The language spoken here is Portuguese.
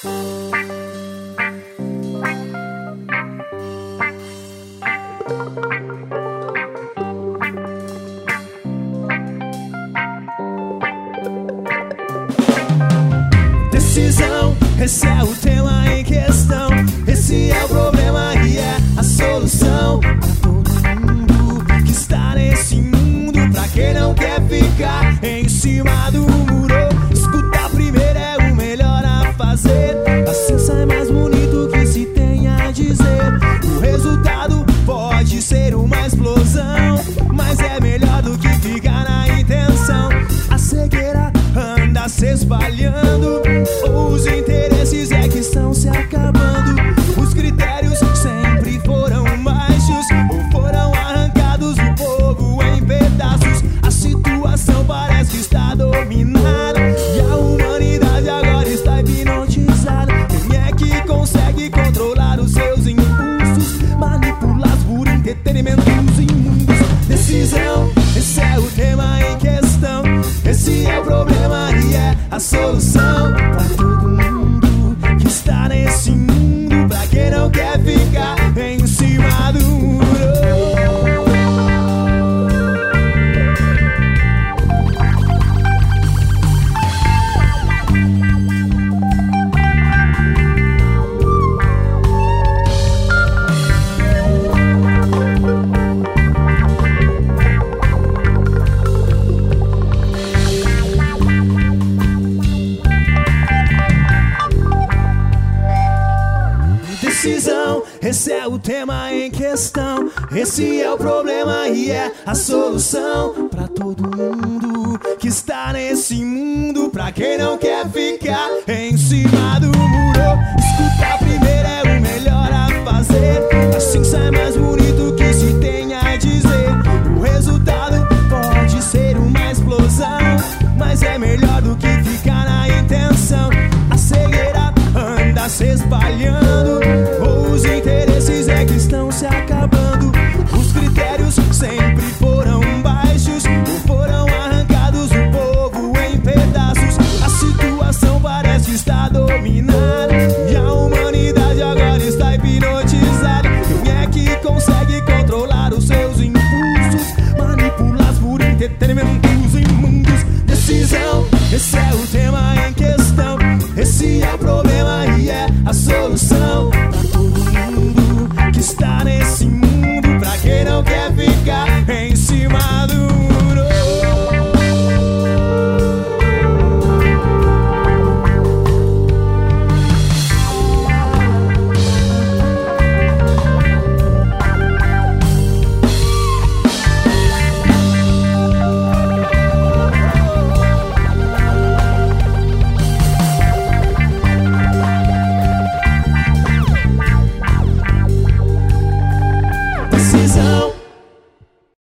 Decisão, esse é o tema em questão. Esse é o problema e é a solução pra todo mundo que está nesse mundo. Pra quem não quer ficar em cima do muro, escutar primeiro é o melhor a fazer. Assim sai mais bonito que se tem a dizer. O resultado pode ser uma explosão, mas é melhor do que ficar na intenção. A cegueira anda se espalhando, os interesses é que estão se acabando. Os critérios sempre foram baixos ou foram arrancados do povo em pedaços. A situação parece que está dominada e a humanidade agora está hipnotizada. Quem é que consegue controlar os seus impulsos, manipulados por entretenimentos imundos? Decisão, esse é o tema em questão. Esse é o problema e é a solução pra todo mundo que está nesse mundo. Pra quem não quer ficar em cima do muro. Decisão, esse é o tema em questão. Esse é o problema e é a solução pra todo mundo que está nesse mundo. Pra quem não quer ficar em cima do muro, escutar primeiro é o melhor a fazer. Assim sai mais bonito que se tem a dizer. O resultado pode ser uma explosão, mas é melhor do que ficar na intenção. A cegueira anda se espalhando, os interesses é que estão se acabando. Os critérios sempre foram baixos ou foram arrancados do povo em pedaços. A situação parece estar dominada